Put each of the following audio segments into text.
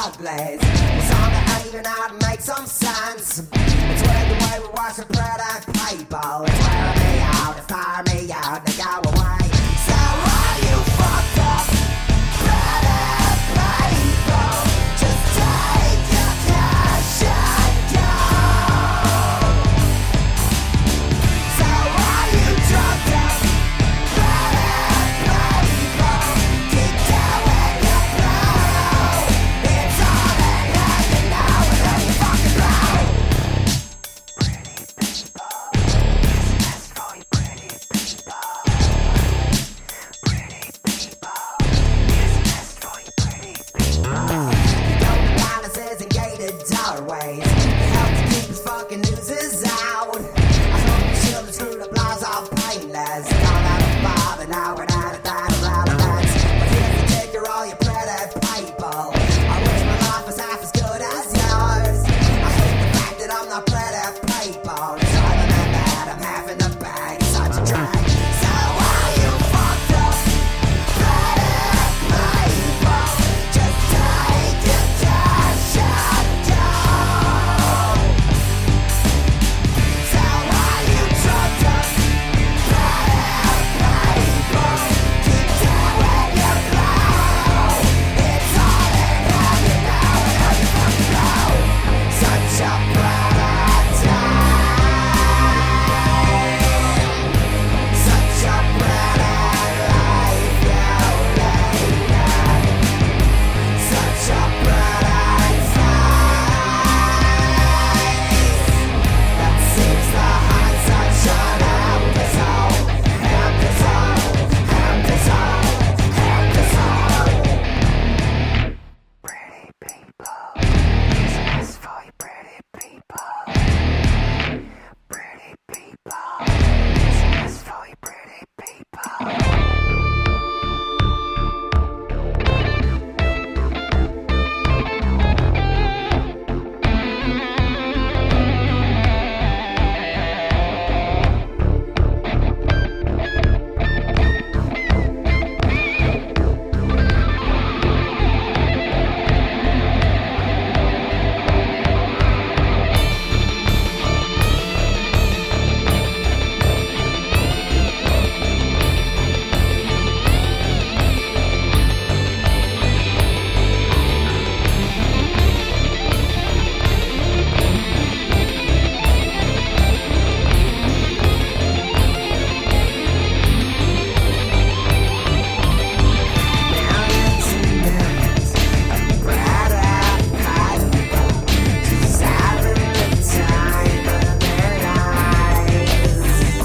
uglies. A song that even out and make some sense. It's weird the way we wash the bread and people. It's wear me out, it's fire me out, they go away. So are you fucked up? Bread and people, just take your cash and go. So are you drugged up? Bread and people, keep doing your blow. It's all in hand and now and then you fucking blow. Pretty people, business for you pretty people. Pretty people, business for you pretty people. You don't need palaces and gated doorways. They help to keep his fucking nooses out. I hope the children screwed up laws are painless. All out of Bob and now we're out of that relevance. But here's the kicker, all you pretty people. I wish my life was half as good as yours. I hate the fact that I'm not pretty people. It's harder than that, I'm half in the bag. It's such a drag. So are you fucked up? Pretty people, just take your cash and go. So are you drugged up? Pretty people, keep doing your blow. It's all in hand and now and how you fucking blow. Such a bad time. Such a bad life you lead. Such a bad face. That seems the hindsight shot out the soul. And the soul, and the soul, and the soul. Pretty people, business for you pretty people. Pretty people, business for you pretty people. Millions and millions of bread and people, just having the time of their lives.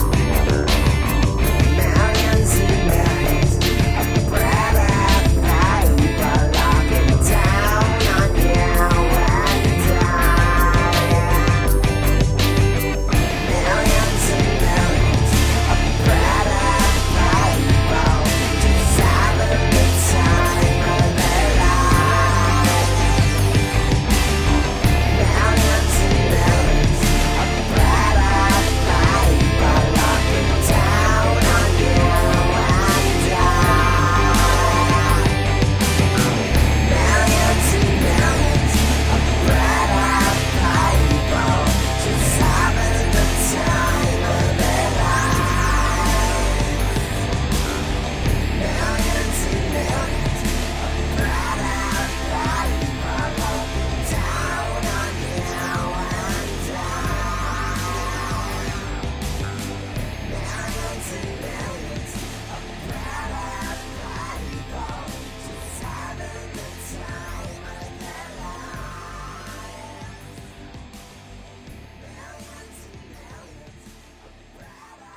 Millions and millions of bread and people looking down on you and dying. Millions and millions of bread and people, just having the time of their lives. Millions and millions of bread and people looking down on you and dying. Millions and millions of bread and people, just having the time of their lives. Millions and millions of bread and people looking down on you and dying. Millions and millions of bread and people, just having the time of their lives. Millions and millions of bread and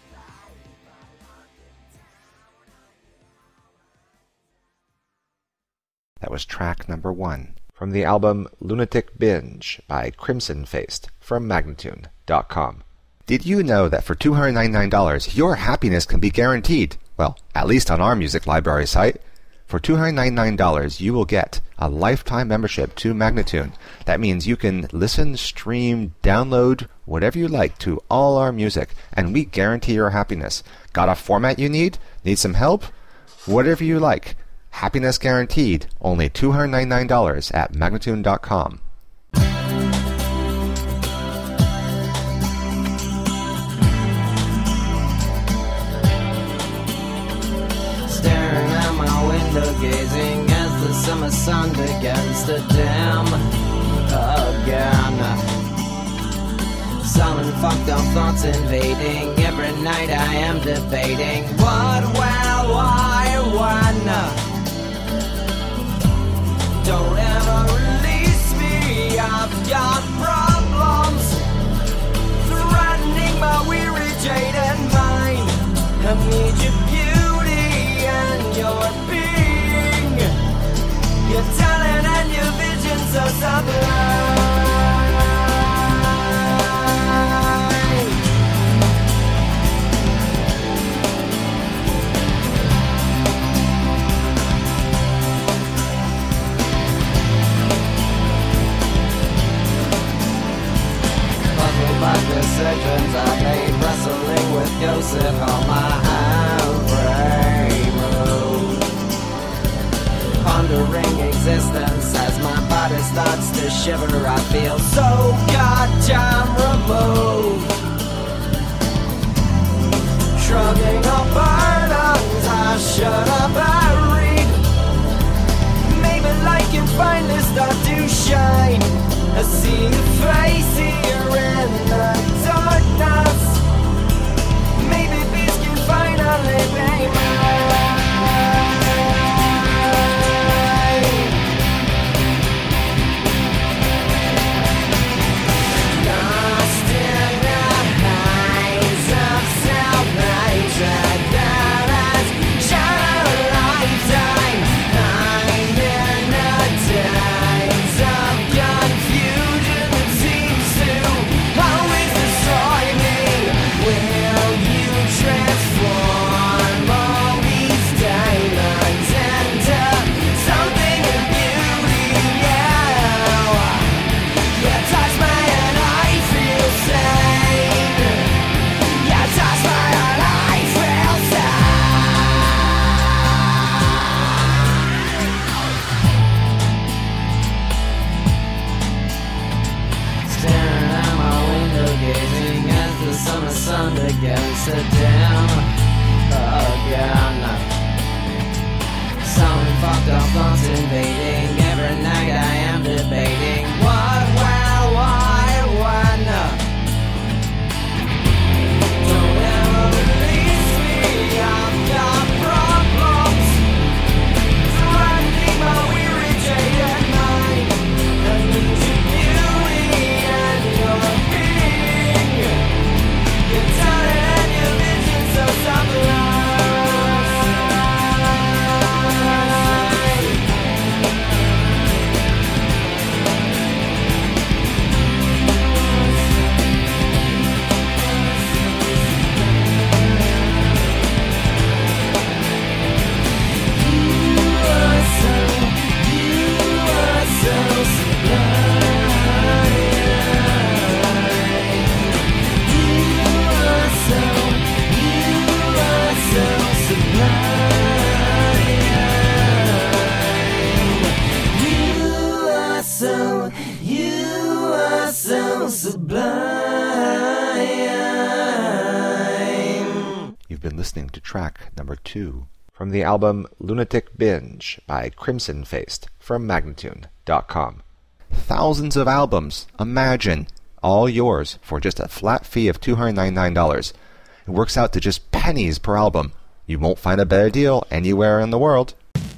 That was track number 1 from the album Lunatic Binge by Crimson Faced from Magnatune.com. Did you know that for $299 your happiness can be guaranteed? Well, at least on our music library site. For $299 you will get a lifetime membership to Magnatune. That means you can listen, stream, download, whatever you like to all our music, and we guarantee your happiness. Got a format you need? Need some help? Whatever you like. Happiness guaranteed, only $299 at Magnatune.com. Staring out my window, gazing as the summer sun begins to dim again. Sullen, fucked up thoughts invading. Every night I am debating what, where, why, when. Don't ever release me, I've got problems threatening my weary jaded mind. I need your beauty and your being, your talent and your vision so sublime. By decisions I made, wrestling with ghosts at home I have removed. Pondering existence as my body starts to shiver, I feel so goddamn removed. Shrugging off burdens I should have buried. Maybe light can finally start to shine. I see the face here in the darkness. Maybe peace can finally be mine. Lost in the heights of self-hatred that has shone a lifetime. I'm in the days of confusion that seems to always destroy me. Will you transform all these diamonds into something of beauty? You touch me and I feel sane. You touch me and I feel sane. Staring out my window, gazing as the summer sun begins to dim again. Some fucked up thoughts invading. Every night I am debating what, where, why, when. Don't ever release me, I've got problems threatening my weary jaded mind. I need your beauty and your being, your talent and your vision so sublime. You've been listening to track number 2 from the album Lunatic Binge by Crimson Faced from Magnatune.com. Thousands of albums, imagine, all yours for just a flat fee of $299. It works out to just pennies per album. You won't find a better deal anywhere in the world.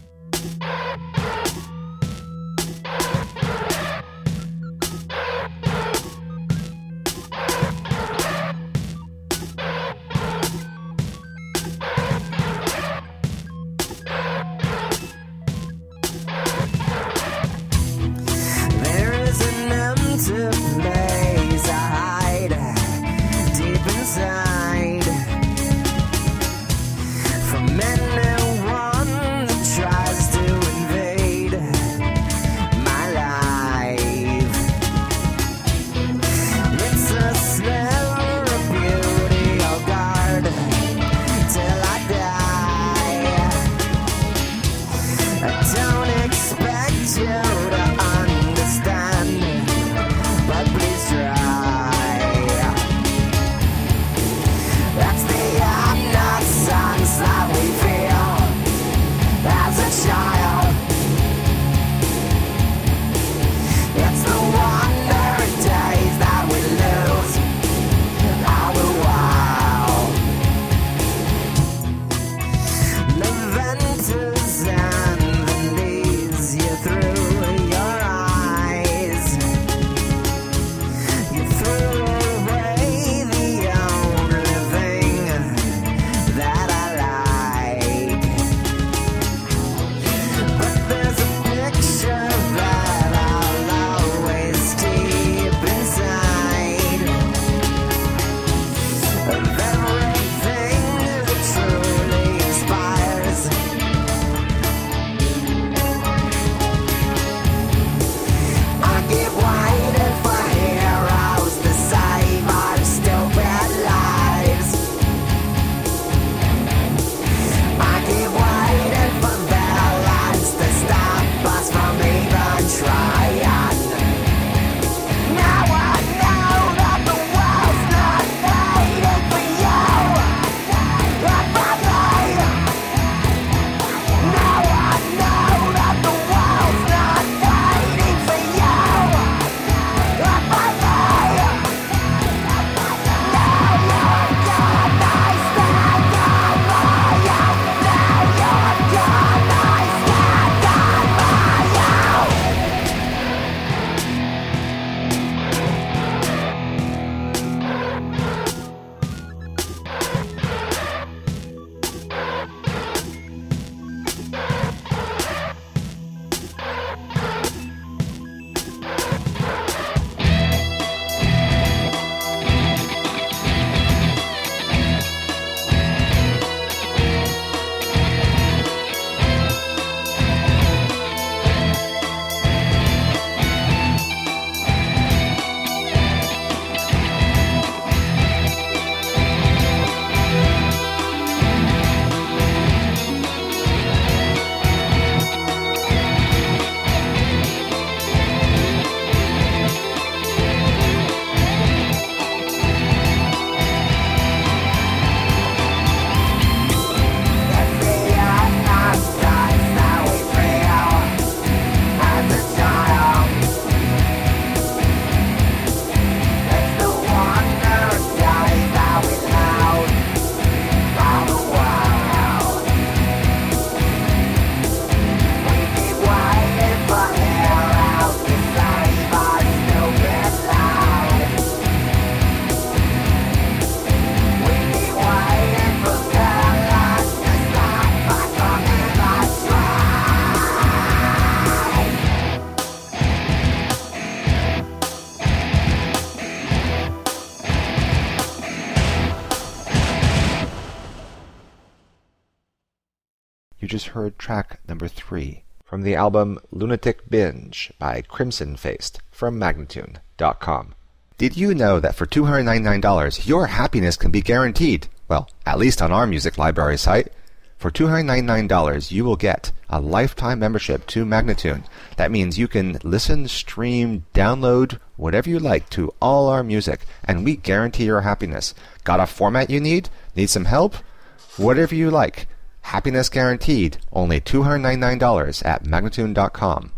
There is an empty place I hide deep inside from anyone that You just heard track number 3 from the album Lunatic Binge by Crimson Faced from Magnatune.com. Did you know that for $299 your happiness can be guaranteed? Well, at least on our music library site. For $299 you will get a lifetime membership to Magnatune. That means you can listen, stream, download, whatever you like to all our music, and we guarantee your happiness. Got a format you need? Need some help? Whatever you like. Happiness guaranteed. Only $299 at Magnatune.com.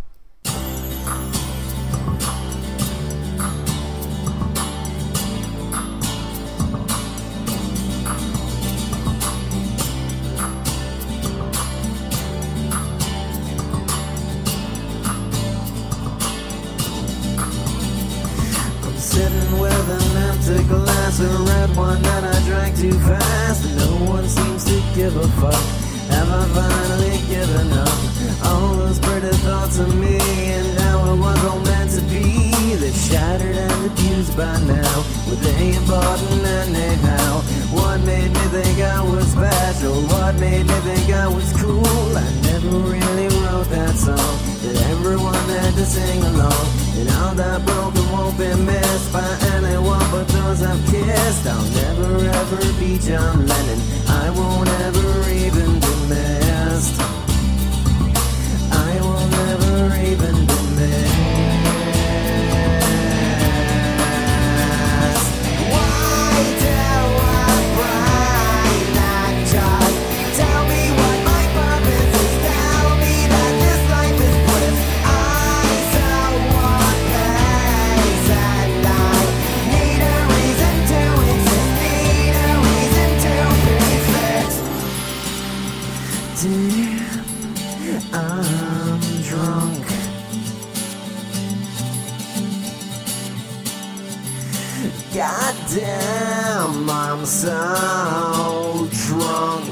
Sitting with an empty glass of red wine that I drank too fast, and no one seems to give a fuck. Have I finally given up all those pretty thoughts of me and how it was all meant to be? They're shattered and abused by now. Were they important anyhow? What made me think I was special? What made me think I was cool? I never really wrote that song that everyone had to sing along. And all that broken won't be missed by anyone but those I've kissed. I'll never ever be John Lennon. I won't ever even be missed. I will never even be missed. Why do I cry? Not just tell me what my purpose is. Tell me that this life is bliss. I so want peace, and I need a reason to exist. Need a reason to be fixed. Damn, I'm drunk. Goddamn, I'm so drunk.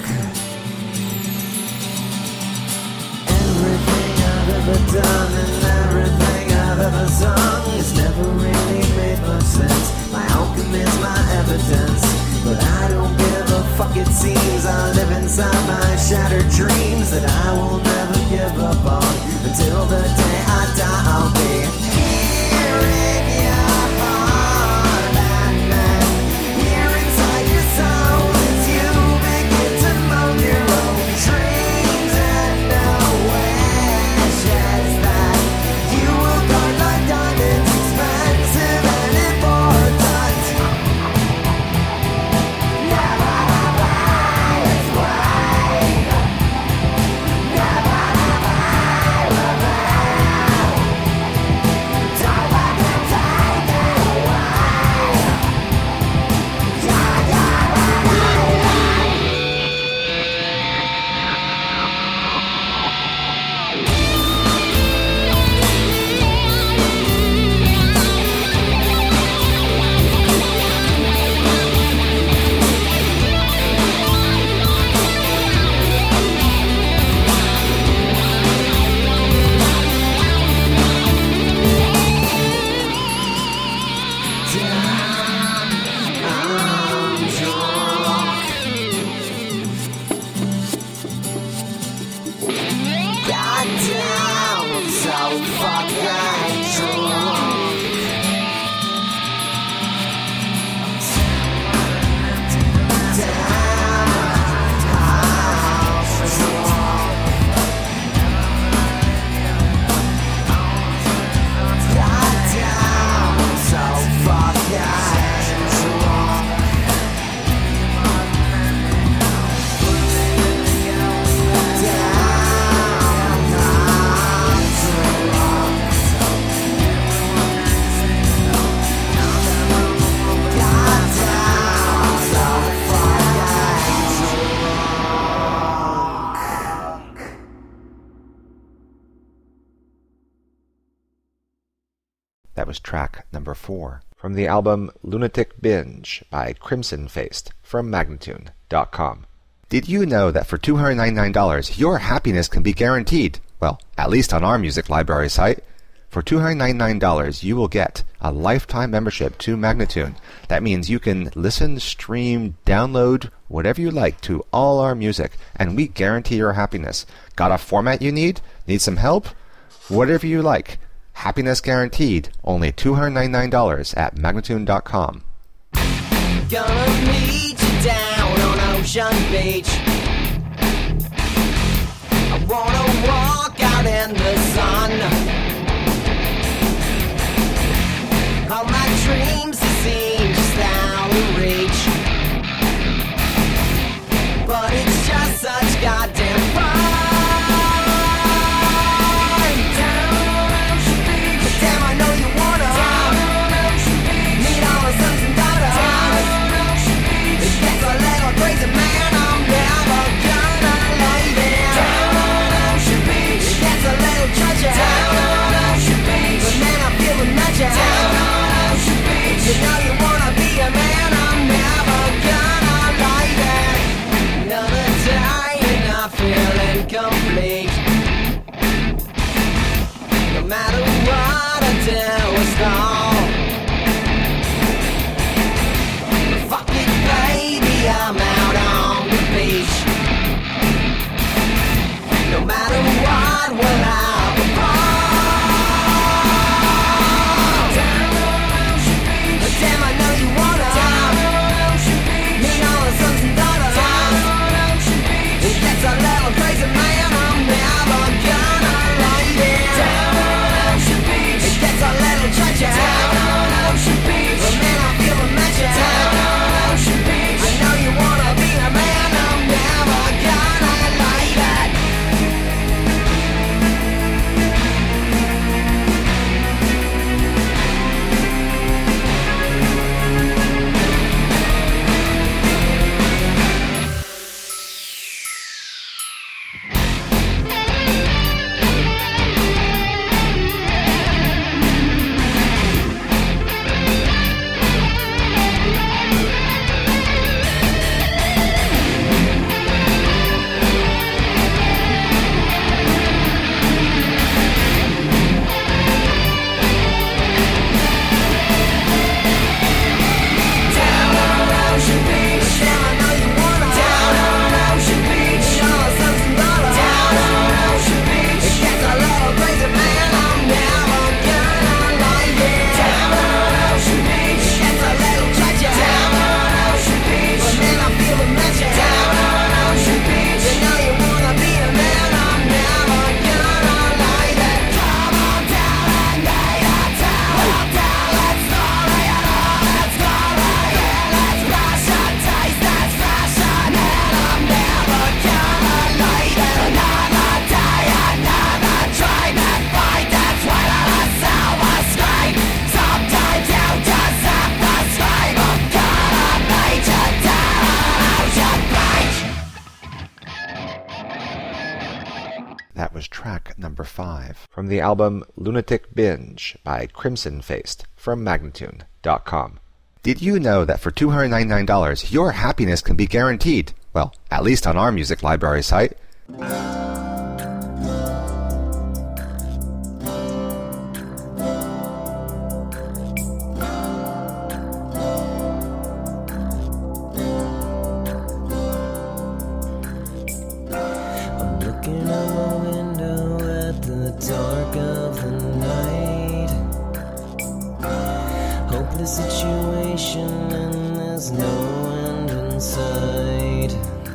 Everything I've ever done and everything I've ever sung has never really made much sense. My alchemy's my evidence, but I don't give a fuck. It seems I live inside my shattered dreams that I will never give up on. Until the day I die, I'll be here in your heart, and then here inside your soul as you begin to mold your own dreams and no wishes that you will guard like diamonds, expensive and important. That was track number 4 from the album Lunatic Binge by Crimson Faced from Magnatune.com. Did you know that for $299 your happiness can be guaranteed? Well, at least on our music library site. For For $299, you will get a lifetime membership to Magnatune. That means you can listen, stream, download, whatever you like to all our music, and we guarantee your happiness. Got a format you need? Need some help? Whatever you like. Happiness guaranteed. Only $299 at Magnatune.com. Gonna meet you down on Ocean Beach. I wanna walk out in the sun. All my dreams seem just out of reach, but it's just such goddamn fun. Down on Ocean Beach. But damn, I know you wanna. Down on Ocean Beach. Meet all the sons and daughters. Down on Ocean Beach. It gets a little crazy, man. I'm never gonna leave it. Down on Ocean Beach. It gets a little treasure. Down on Ocean Beach. But man, I feel the magic. Down on Ocean Beach. You know you wanna be a man. I'm never gonna leave it. Another day and I feel incomplete. No matter what I do, it's gone. Fuck it, baby, I'm out on the beach. No matter what, we'll have a ball. Down on Ocean Beach. But damn, I know you wanna. Down on Ocean Beach. Meet all the sons and daughters. Down on Ocean Beach. It gets a little crazy, man. I'm never gonna leave it. Down on Ocean Beach. It gets a little treasure. Down on Ocean Beach. But man, I feel the magic. Down on Ocean Beach. I know you wanna be a man. I'm never gonna leave it. Down on Ocean Beach. Damn, I know you wanna. Down on Ocean Beach. Meet all the sons and daughters. Down on Ocean Beach. It gets a little crazy, man. I'm never gonna leave it. Down on Ocean Beach. It gets a little treasure. Down on Ocean Beach. But man, I feel the magic. Down on Ocean Beach. You know you wanna be a man. I'm never gonna leave it. Come on down and lay it down. Down, let's story it all. Let's story it. Let's flash and taste this fashion. And I'm never gonna leave it. Another day, another dream. And find its way to the silver screen. Sometimes you just have to scream. I'm gonna meet you down on Ocean Beach. That was track number 5 from the album Lunatic Binge by Crimson Faced from Magnatune.com. Did you know that for $299, your happiness can be guaranteed? Well, at least on our music library site. I'm looking out my window at the dark of the night. Hopeless situation and there's no end in sight.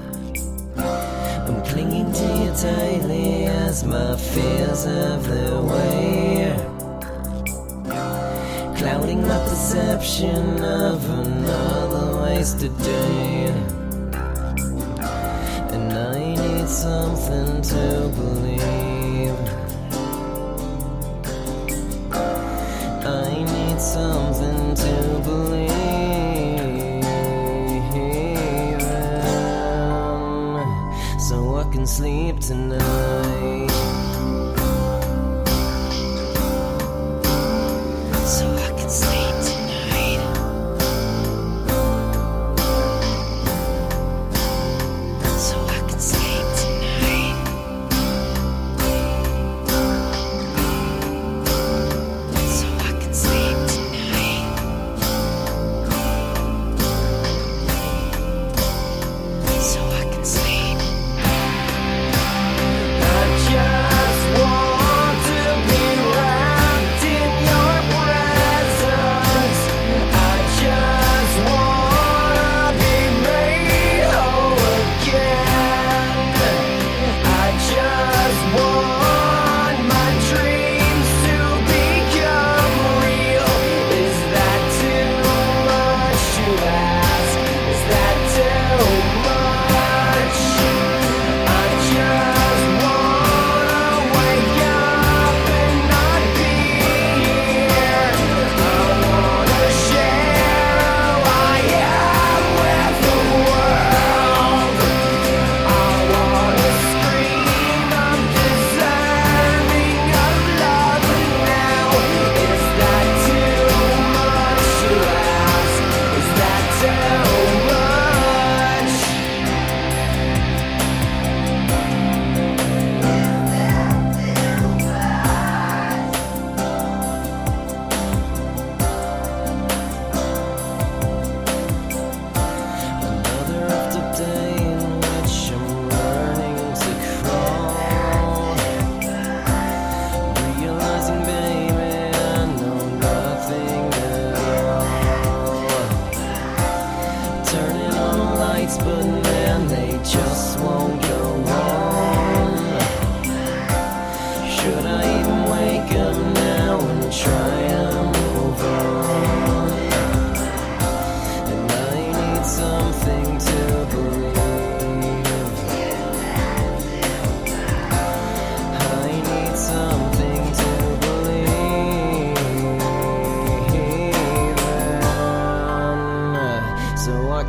I'm clinging to you tightly as my fears have their way, clouding my perception of another wasted day. And I need something to believe. I need something to believe in, so I can sleep tonight. So I can sleep tonight. So I can sleep tonight.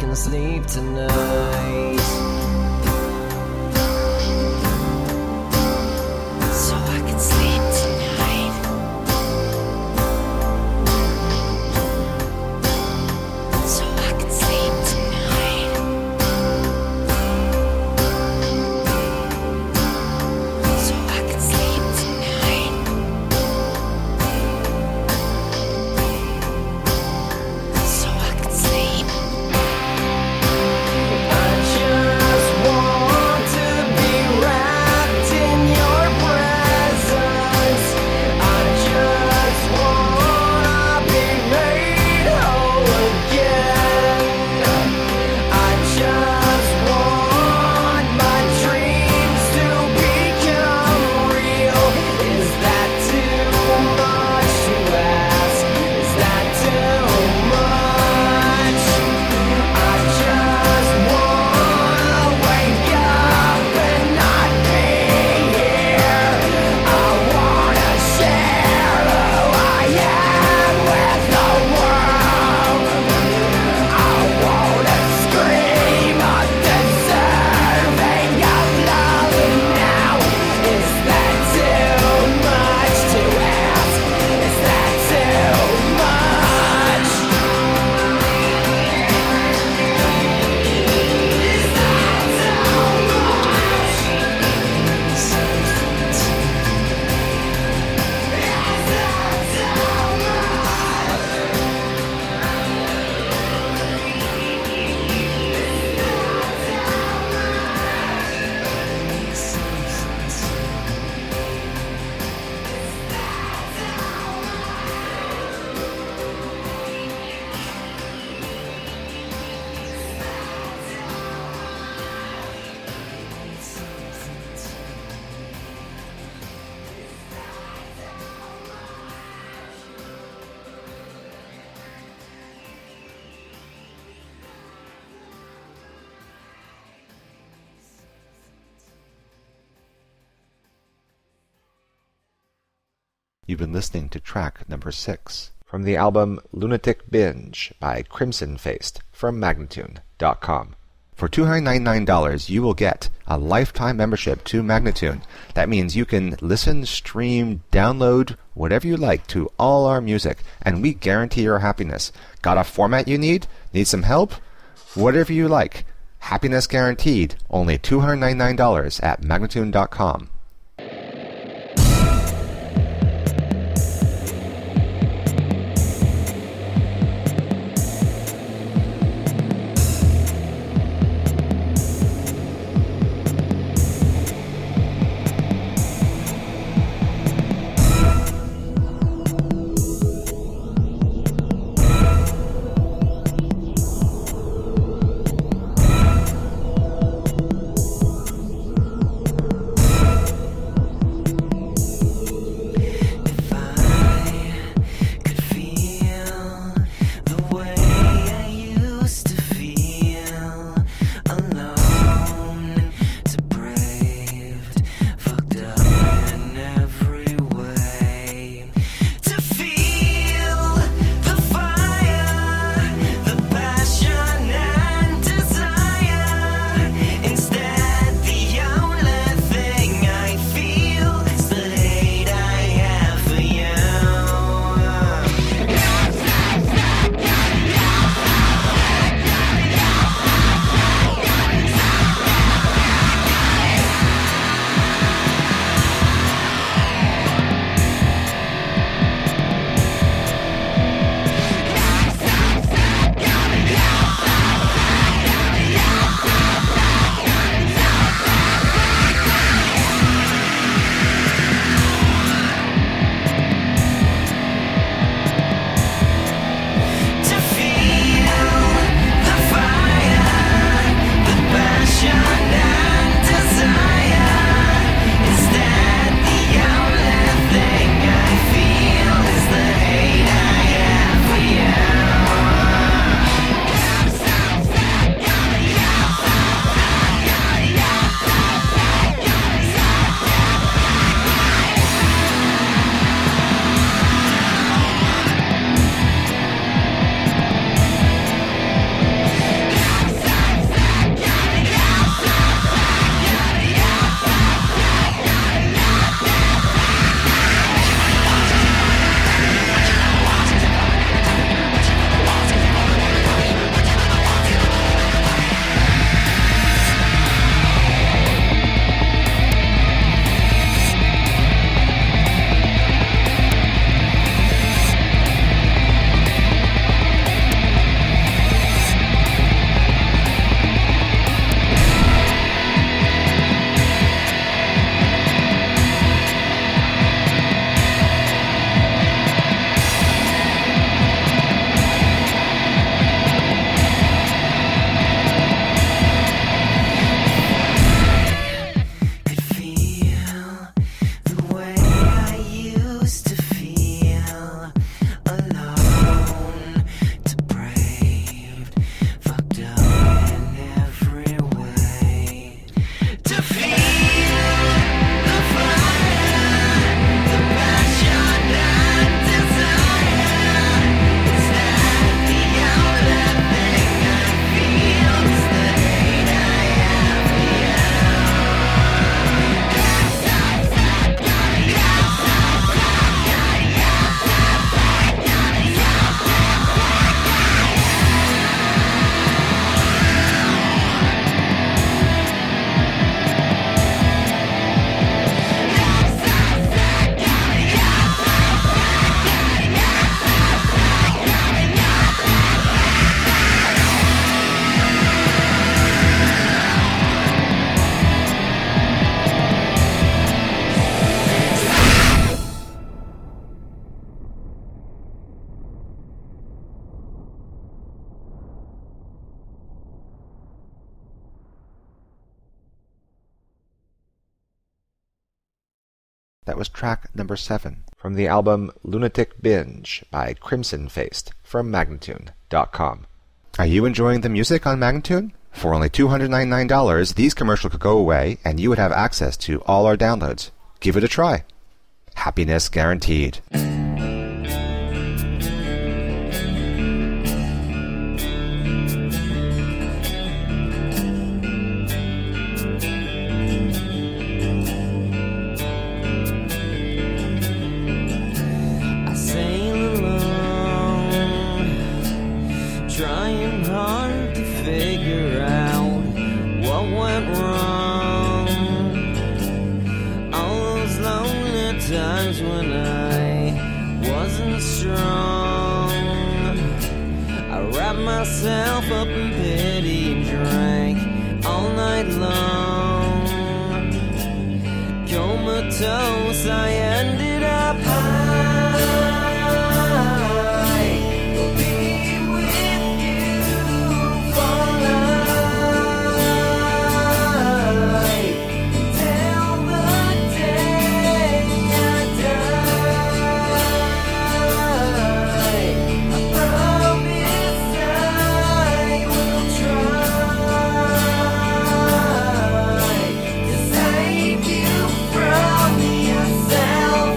can sleep tonight. So I can sleep tonight. So I can sleep tonight. So I can sleep tonight. So I can sleep. I just want to be wrapped in your presence. I just wanna be made whole again. I just want my dreams to become real. Is that too much to ask? Is that too much? I just wanna wake up and not be here. I wanna share who I am with the world. I wanna scream I'm deserving of love now. Is that too much to ask? Is that too much? You've been listening to track number 6 from the album Lunatic Binge by Crimson Faced from Magnatune.com. For $299, you will get a lifetime membership to Magnatune. That means you can listen, stream, download, whatever you like to all our music, and we guarantee your happiness. Got a format you need? Need some help? Whatever you like. Happiness guaranteed. Only $299 at Magnatune.com. That was track number 7 from the album Lunatic Binge by Crimson Faced from Magnatune.com. Are you enjoying the music on Magnatune? For only $299, these commercials could go away and you would have access to all our downloads. Give it a try. Happiness guaranteed. Myself up in pity and drank all night long. Comatose, I ended up high. Will be with you for life till the day I die. I promise to save you from yourself.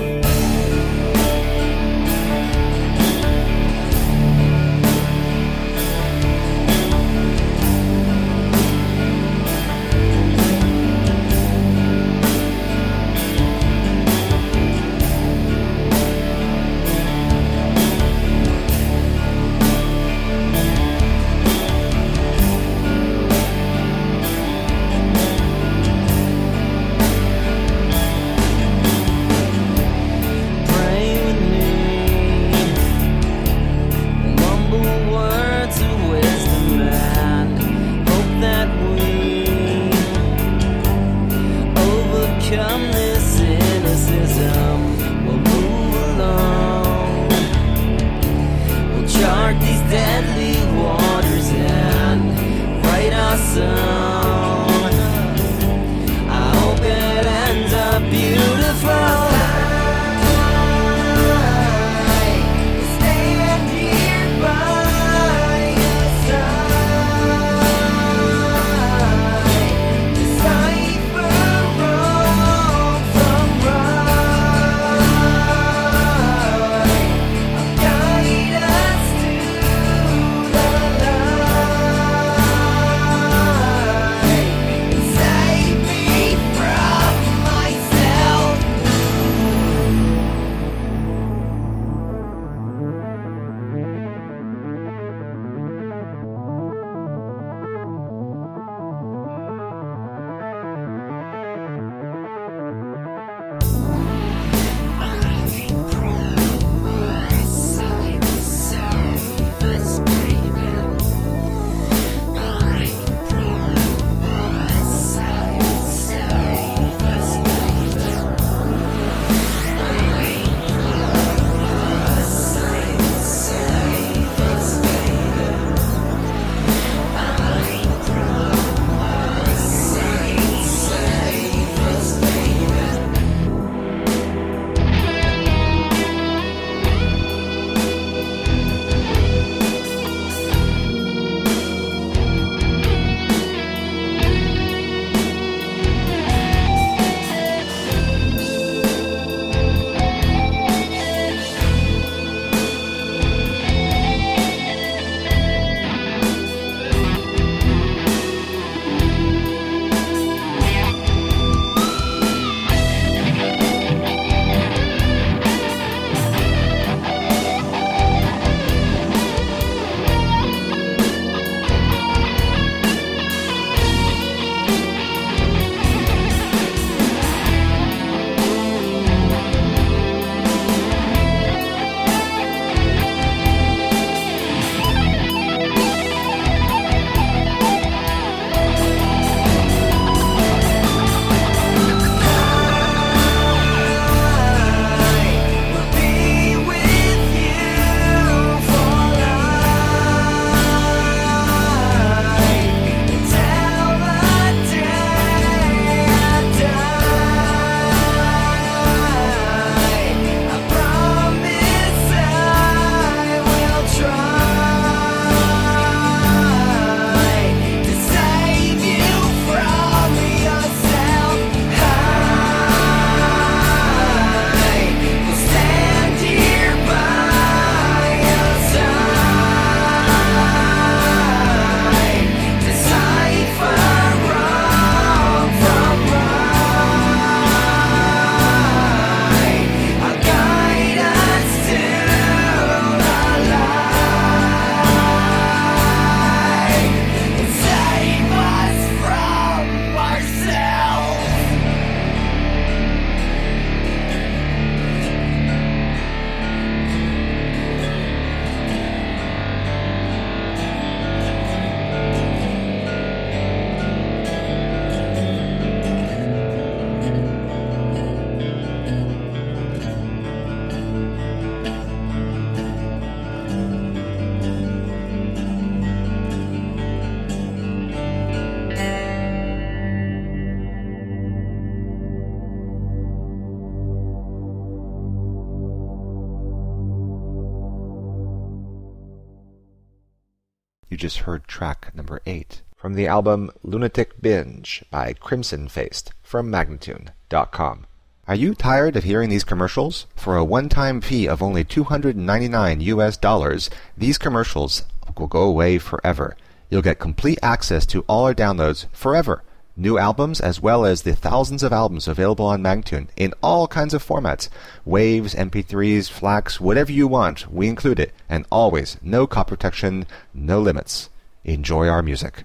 You just heard track number 8 from the album Lunatic Binge by Crimson Faced from Magnatune.com. Are you tired of hearing these commercials? For a one-time fee of only $299, these commercials will go away forever. You'll get complete access to all our downloads forever. New albums as well as the thousands of albums available on Magnatune in all kinds of formats. Waves, MP3s, FLACs, whatever you want, we include it. And always, no copy protection, no limits. Enjoy our music.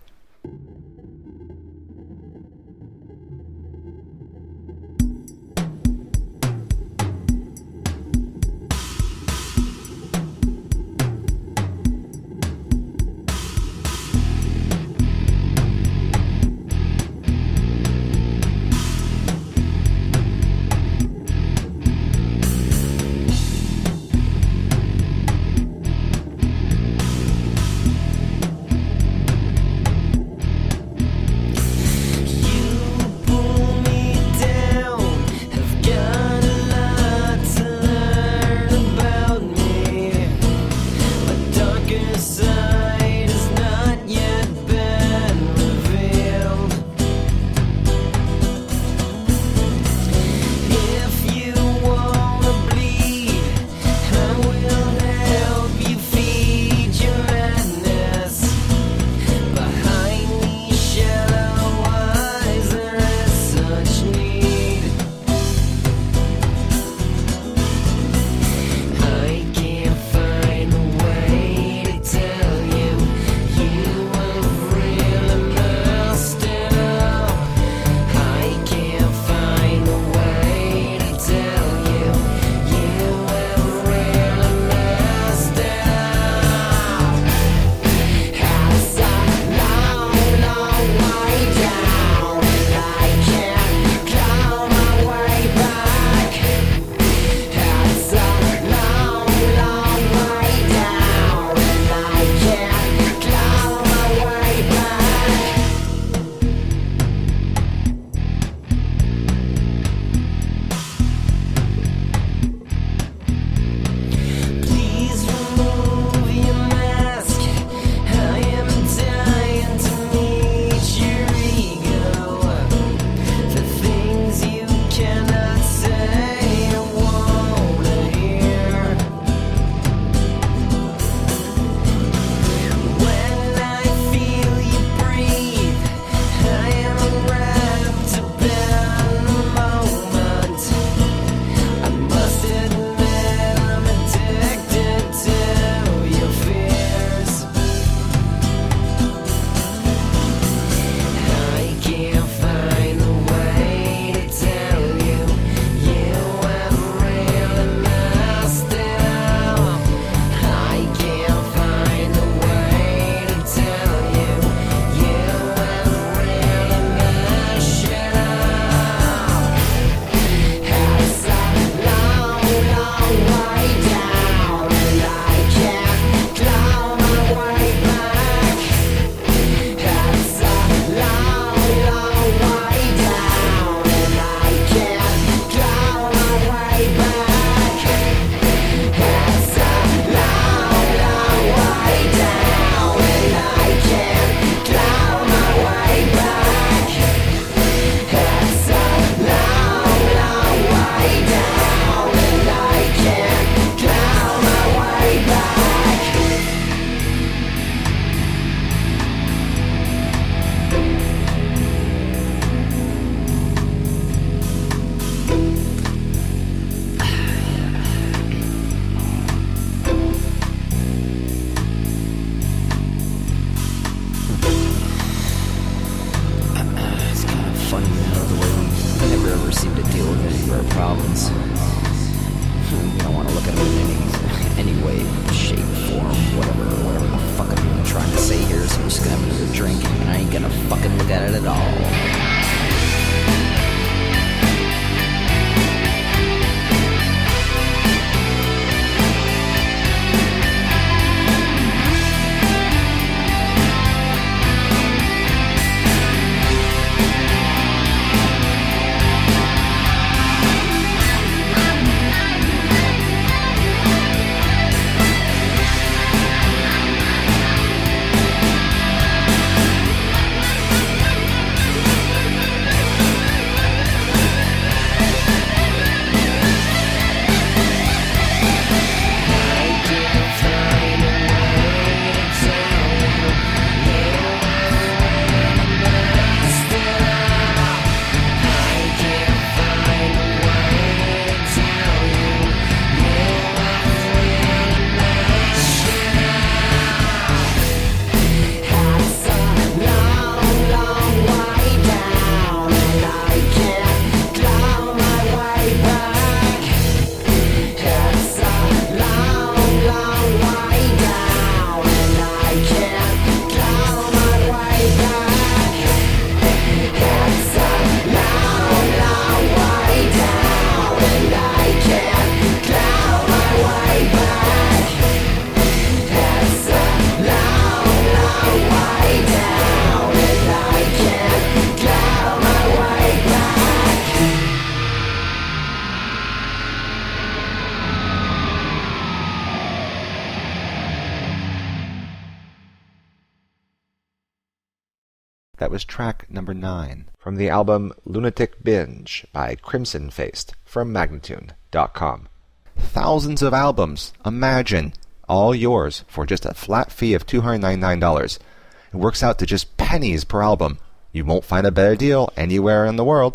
That was track number 9 from the album Lunatic Binge by Crimson Faced from Magnatune.com. Thousands of albums, imagine, all yours for just a flat fee of $299. It works out to just pennies per album. You won't find a better deal anywhere in the world.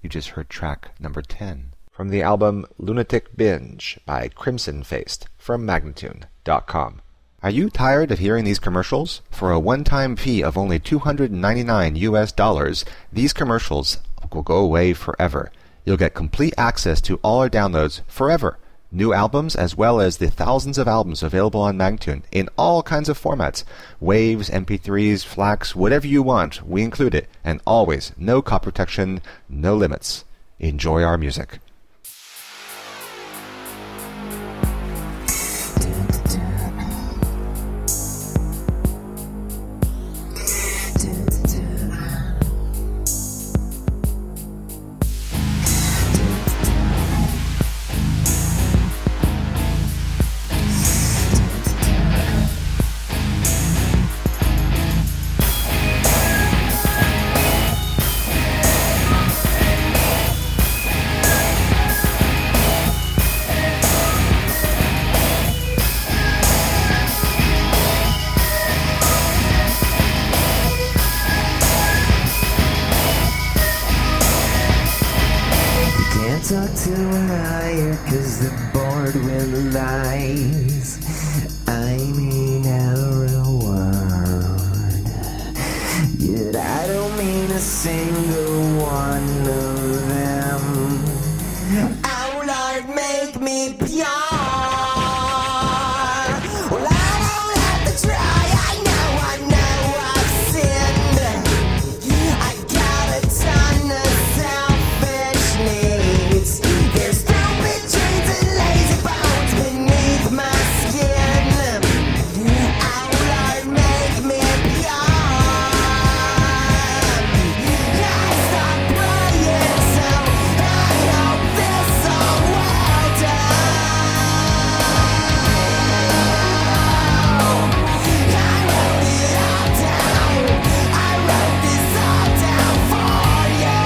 You just heard track number 10 from the album Lunatic Binge by Crimson Faced from Magnatune.com. Are you tired of hearing these commercials? For a one-time fee of only $299 US, these commercials will go away forever. You'll get complete access to all our downloads forever. New albums as well as the thousands of albums available on Magnatune in all kinds of formats. Waves, MP3s, FLACs, whatever you want, we include it. And always, no copy protection, no limits. Enjoy our music. Talk to a liar, cause the board will lies. I mean every word, yet I don't mean a single one of them. Oh Lord, make me pure. Well, I don't have to try, I know I've sinned. I got a ton of selfish needs. There's stupid chains and lazy bones beneath my skin. Oh Lord, make me pure. I stop praying, so I hope this all well done. I wrote it all down. I wrote this all down for you.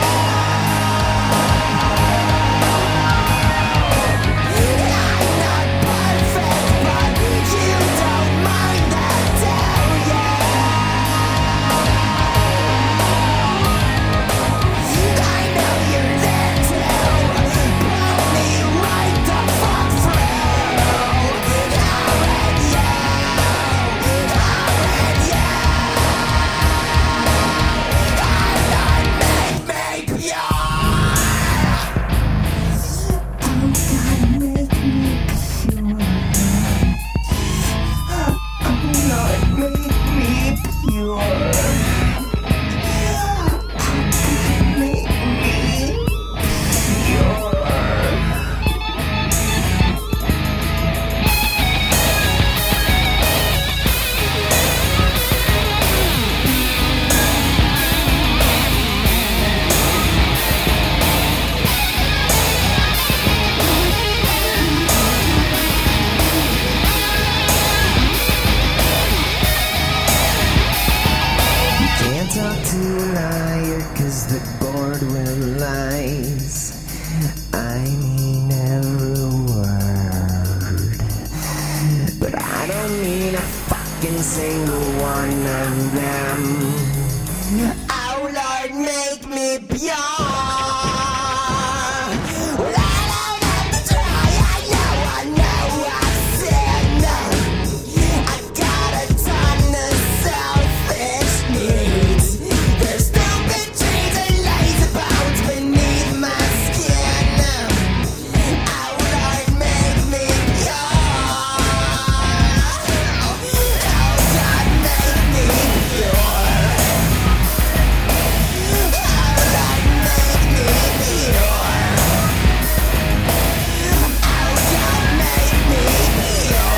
I'm not perfect, but you don't mind that, do you? I know you're there too. Blow me right the fuck through. Make me pure. Lord, make me pure. Make me pure. Can't talk to a liar, cause the board will lies. I mean every word, but I don't mean a fucking single one of them. Oh Lord, make me pure. Well, I don't have to try, I know I've sinned. I got a ton of selfish needs. There's stupid trees and lazy bones beneath my skin. Oh Lord, make me pure. Oh God, make me pure. Oh Lord, make me pure. Oh God, make me pure.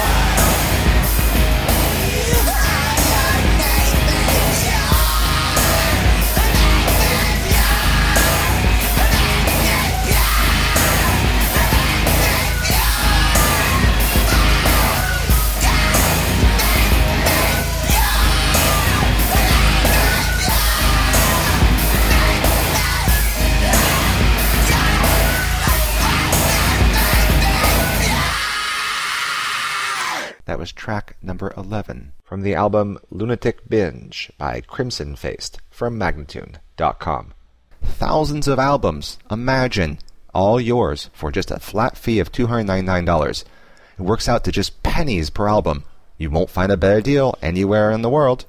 That was track number 11 from the album Lunatic Binge by Crimson Faced from Magnatune.com. thousands of albums. Imagine, all yours for just a flat fee of $299. It works out to just pennies per album. You won't find a better deal anywhere in the world.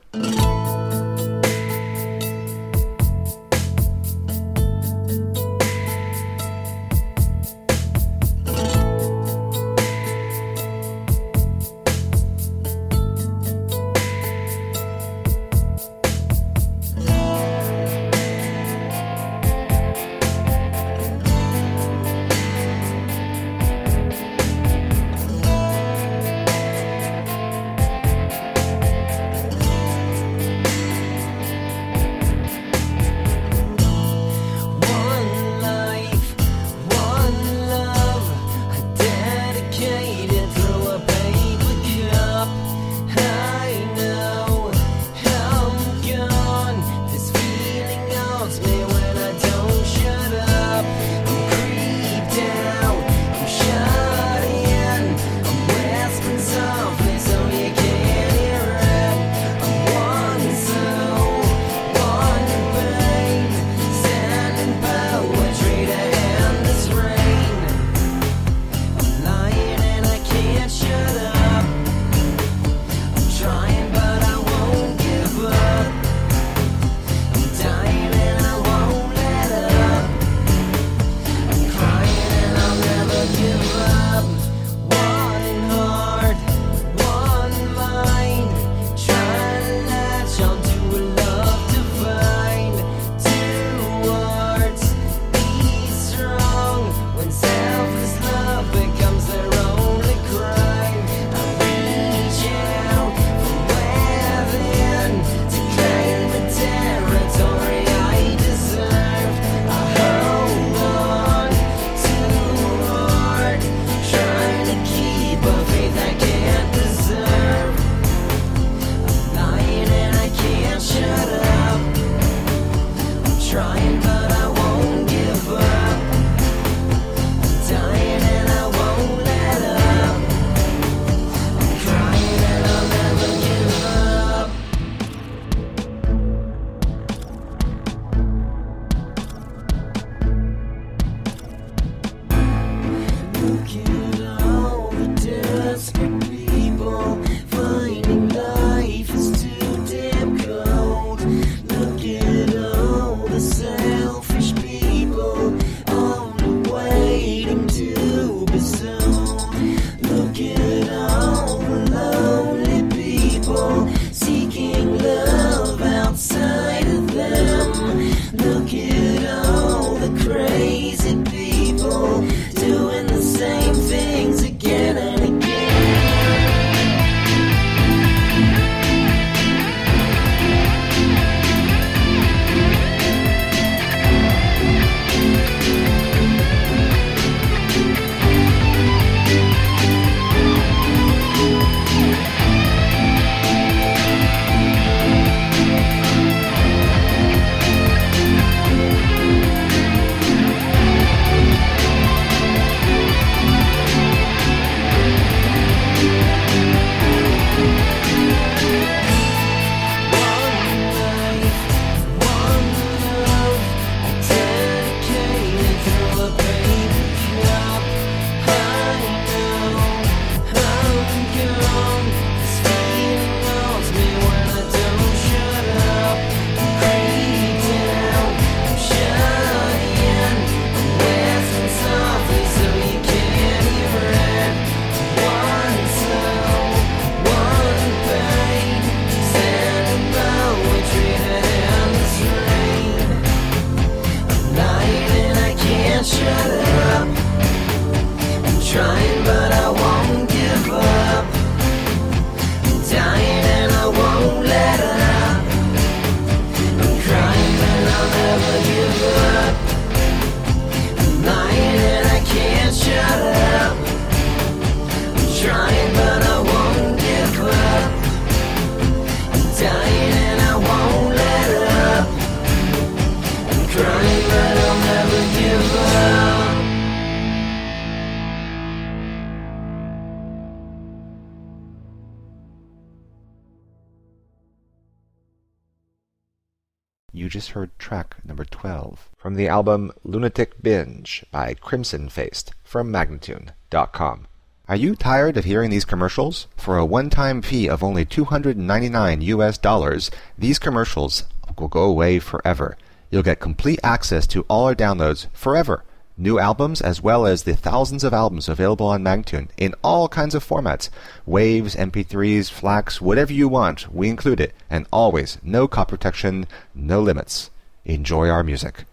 You just heard track number 12 from the album Lunatic Binge by Crimson Faced from Magnatune.com. Are you tired of hearing these commercials? For a one-time fee of only $299, these commercials will go away forever. You'll get complete access to all our downloads forever. New albums as well as the thousands of albums available on Magnatune in all kinds of formats. Waves, MP3s, FLACs, whatever you want, we include it. And always, no copy protection, no limits. Enjoy our music.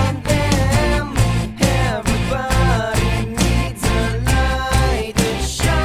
Everybody needs a light to shine.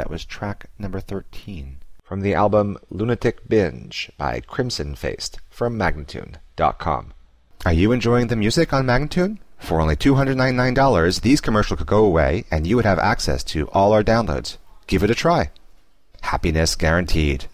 That was track number 13 from the album Lunatic Binge by Crimson Faced from Magnatune.com. Are you enjoying the music on Magnatune? For only $299, these commercials could go away and you would have access to all our downloads. Give it a try. Happiness guaranteed.